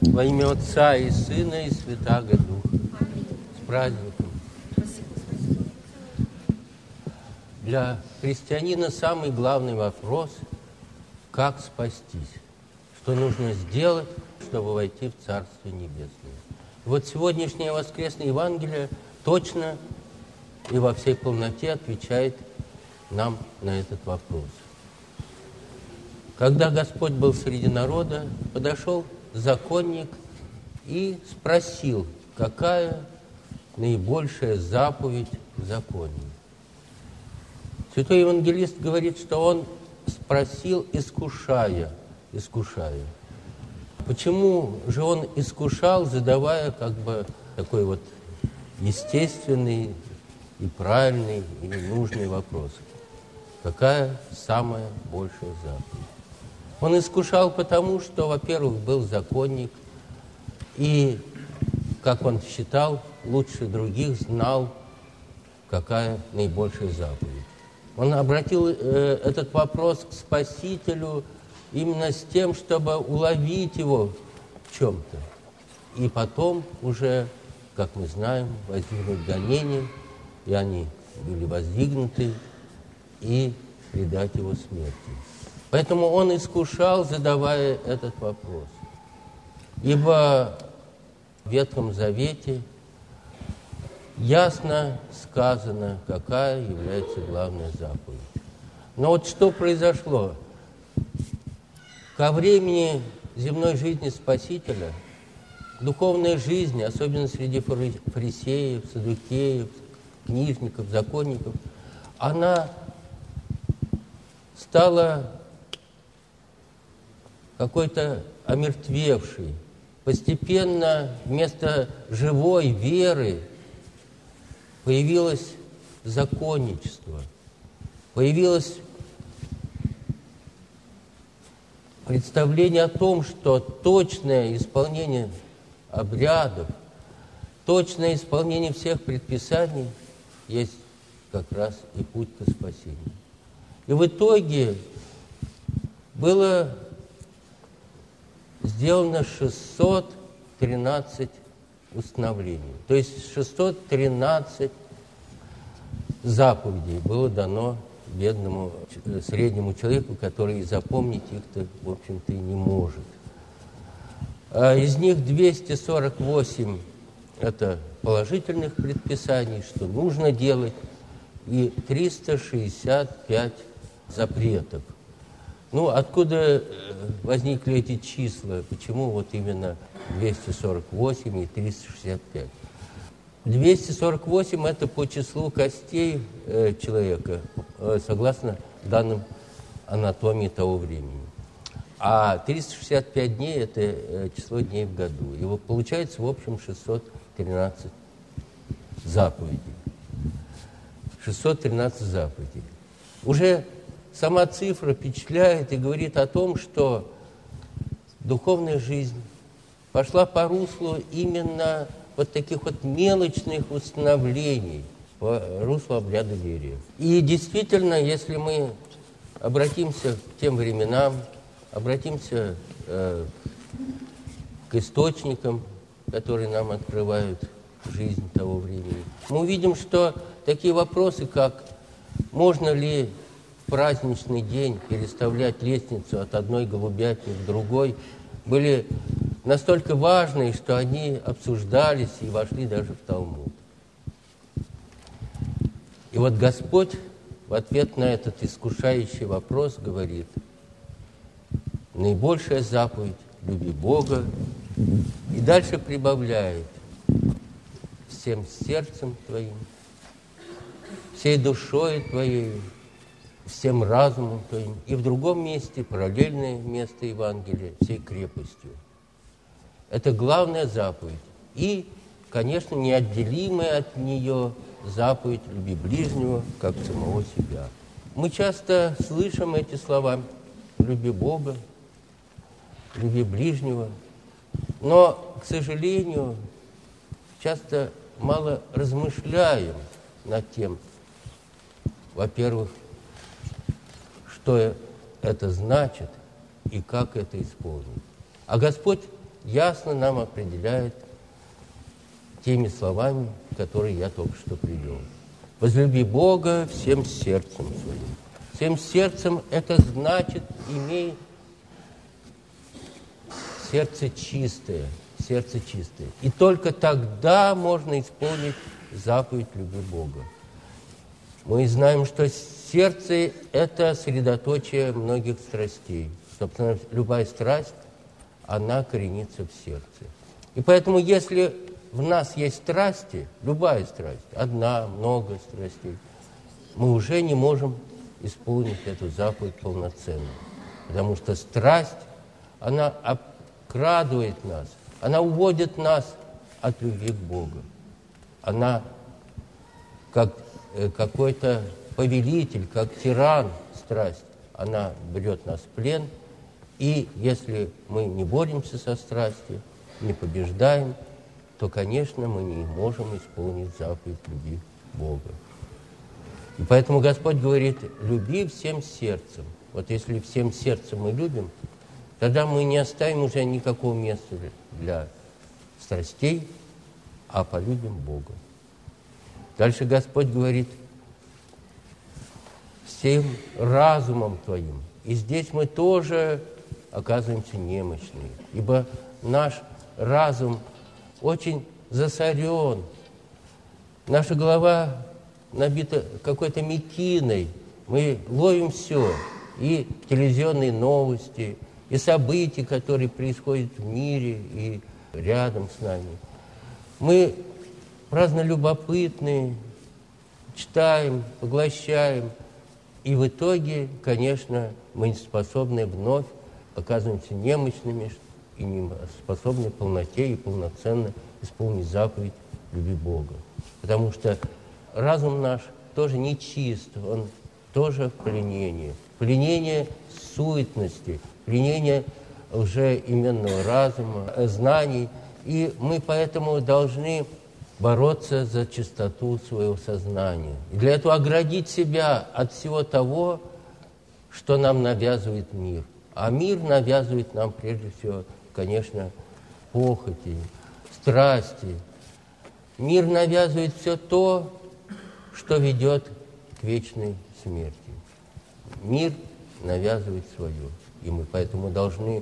Во имя Отца и Сына и Святаго Духа. С праздником. Для христианина самый главный вопрос – как спастись? Что нужно сделать, чтобы войти в Царствие Небесное? И вот сегодняшнее воскресное Евангелие точно и во всей полноте отвечает нам на этот вопрос. Когда Господь был среди народа, подошел законник и спросил, какая наибольшая заповедь в законе. Святой Евангелист говорит, что он спросил, искушая. Почему же он искушал, задавая такой вот естественный и правильный, и нужный вопрос? Какая самая большая заповедь? Он искушал потому, что, во-первых, был законник, и, как он считал, лучше других знал, какая наибольшая заповедь. Он обратил этот вопрос к Спасителю именно с тем, чтобы уловить его в чем-то. И потом уже, как мы знаем, воздвигнуть гонения, и они были воздвигнуты, и предать его смерти. Поэтому он искушал, задавая этот вопрос. Ибо в Ветхом Завете ясно сказано, какая является главная заповедь. Но вот что произошло? Ко времени земной жизни Спасителя, духовной жизни, особенно среди фарисеев, саддукеев, книжников, законников, она стала какой-то омертвевшей. Постепенно вместо живой веры появилось законничество, появилось представление о том, что точное исполнение обрядов, точное исполнение всех предписаний есть как раз и путь к спасению. И в итоге было сделано 613 установлений. То есть 613 заповедей было дано бедному среднему человеку, который запомнить их-то, в общем-то, и не может. Из них 248 – это положительных предписаний, что нужно делать, и 365 запретов. Ну, откуда возникли эти числа? Почему вот именно 248 и 365? 248 – это по числу костей человека, согласно данным анатомии того времени. А 365 дней – это число дней в году. И вот получается, в общем, 613 заповедей. 613 заповедей. Уже сама цифра впечатляет и говорит о том, что духовная жизнь пошла по руслу именно вот таких вот мелочных установлений, по руслу обряда веры. И действительно, если мы обратимся к тем временам, обратимся к источникам, которые нам открывают жизнь того времени, мы увидим, что такие вопросы, как можно ли в праздничный день переставлять лестницу от одной голубятни к другой, были настолько важные, что они обсуждались и вошли даже в Талмуд. И вот Господь в ответ на этот искушающий вопрос говорит: наибольшая заповедь – люби Бога. И дальше прибавляет: всем сердцем твоим, всей душой твоей, всем разумом твоим. И в другом месте, параллельное место Евангелия, всей крепостью. Это главная заповедь. И, конечно, неотделимая от нее заповедь «люби ближнего, как самого себя». Мы часто слышим эти слова «люби Бога», «люби ближнего», но, к сожалению, часто мало размышляем над тем, во-первых, что это значит и как это исполнить. А Господь ясно нам определяет теми словами, которые я только что привел. Возлюби Бога всем сердцем своим. Всем сердцем – это значит, имей сердце чистое. Сердце чистое. И только тогда можно исполнить заповедь «Люби Бога». Мы знаем, что сердце – это средоточие многих страстей. Собственно, любая страсть, она коренится в сердце. И поэтому, если в нас есть страсти, любая страсть, одна, много страстей, мы уже не можем исполнить эту заповедь полноценно. Потому что страсть, она обкрадывает нас, она уводит нас от любви к Богу. Она как какой-то повелитель, как тиран, страсть, она берет нас в плен. И если мы не боремся со страстью, не побеждаем, то, конечно, мы не можем исполнить заповедь любви Бога. И поэтому Господь говорит: люби всем сердцем. Вот если всем сердцем мы любим, тогда мы не оставим уже никакого места для страстей, а полюбим Бога. Дальше Господь говорит: всем разумом твоим. И здесь мы тоже оказываемся немощными, ибо наш разум очень засорен. Наша голова набита какой-то мекиной. Мы ловим все, и телевизионные новости, и события, которые происходят в мире и рядом с нами. Мы празднолюбопытные, читаем, поглощаем, и в итоге, конечно, мы не способны вновь, оказываемся немощными и не способны в полноте и полноценно исполнить заповедь «Люби Бога». Потому что разум наш тоже нечист, он тоже в пленении. Пленение суетности, пленение лжеименного разума, знаний. И мы поэтому должны бороться за чистоту своего сознания. И для этого оградить себя от всего того, что нам навязывает мир. А мир навязывает нам, прежде всего, конечно, похоти, страсти. Мир навязывает все то, что ведет к вечной смерти. Мир навязывает свое. И мы поэтому должны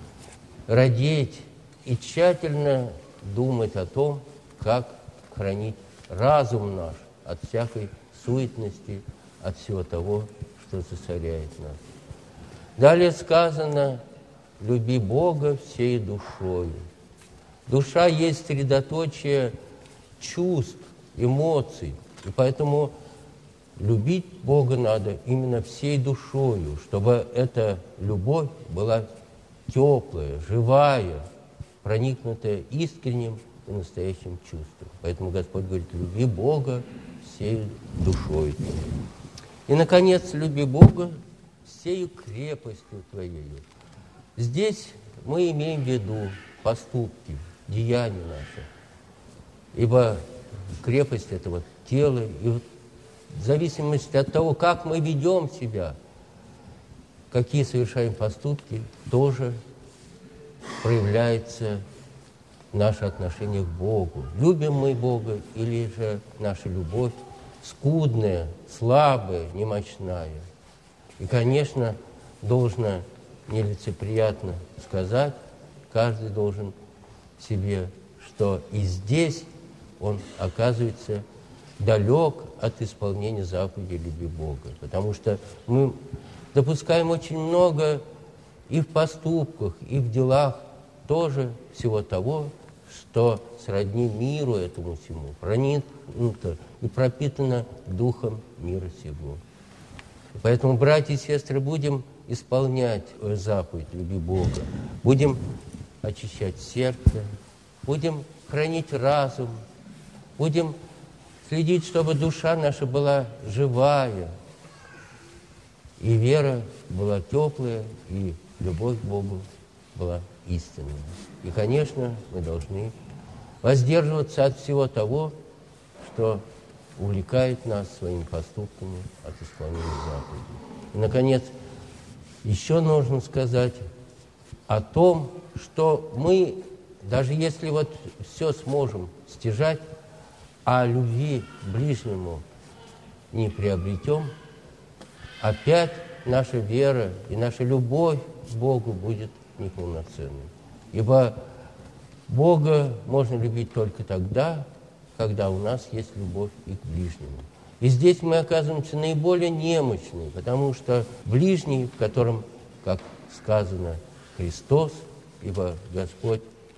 радеть и тщательно думать о том, как хранить разум наш от всякой суетности, от всего того, что засоряет нас. Далее сказано: люби Бога всей душою. Душа есть средоточие чувств, эмоций. И поэтому любить Бога надо именно всей душою, чтобы эта любовь была теплая, живая, проникнутая искренним и настоящим чувством. Поэтому Господь говорит: люби Бога всей душою. И, наконец, люби Бога всею крепостью твоей. Здесь мы имеем в виду поступки, деяния наши. Ибо крепость – это вот тело, и вот в зависимости от того, как мы ведем себя, какие совершаем поступки, тоже проявляется наше отношение к Богу. Любим мы Бога, или же наша любовь скудная, слабая, немощная. И, конечно, должно нелицеприятно сказать, каждый должен себе, что и здесь он оказывается далек от исполнения заповеди «Люби Бога». Потому что мы допускаем очень много и в поступках, и в делах тоже всего того, что сродни миру этому всему, проникнуто и пропитано духом мира сего. Поэтому, братья и сестры, будем исполнять заповедь «Люби Бога», будем очищать сердце, будем хранить разум, будем следить, чтобы душа наша была живая, и вера была теплая, и любовь к Богу была истинная. И, конечно, мы должны воздерживаться от всего того, что увлекает нас своими поступками от исполнения заповедей. И, наконец, еще нужно сказать о том, что мы даже если вот все сможем стяжать, а любви к ближнему не приобретем, опять наша вера и наша любовь к Богу будет неполноценной. Ибо Бога можно любить только тогда, когда у нас есть любовь и к ближнему. И здесь мы оказываемся наиболее немощны, потому что ближний, в котором, как сказано, Христос, ибо Господь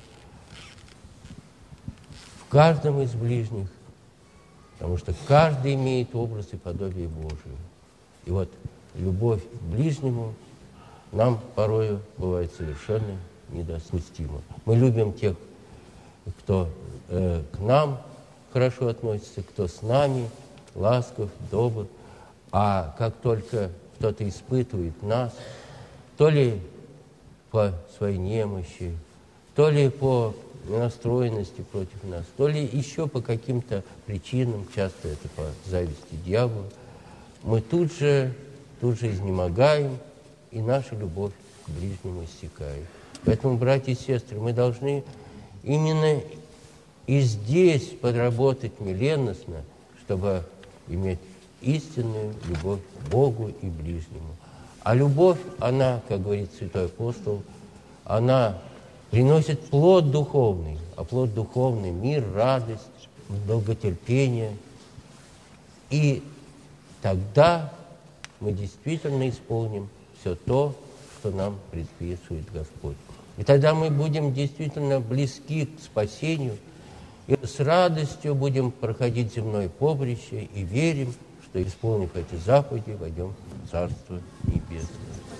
в каждом из ближних, потому что каждый имеет образ и подобие Божие. И вот любовь к ближнему нам порою бывает совершенно недопустима. Мы любим тех, кто к нам хорошо относится, кто с нами ласков, добр, а как только кто-то испытывает нас, то ли по своей немощи, то ли по настроенности против нас, то ли еще по каким-то причинам, часто это по зависти дьявола, мы тут же изнемогаем, и наша любовь к ближнему иссякает. Поэтому, братья и сестры, мы должны именно и здесь подработать миленностно, чтобы иметь истинную любовь к Богу и ближнему. А любовь, она, как говорит святой апостол, она приносит плод духовный, а плод духовный – мир, радость, долготерпение. И тогда мы действительно исполним все то, что нам предписывает Господь. И тогда мы будем действительно близки к спасению, и с радостью будем проходить земное поприще и верим, что, исполнив эти заповеди, войдем в Царство Небесное.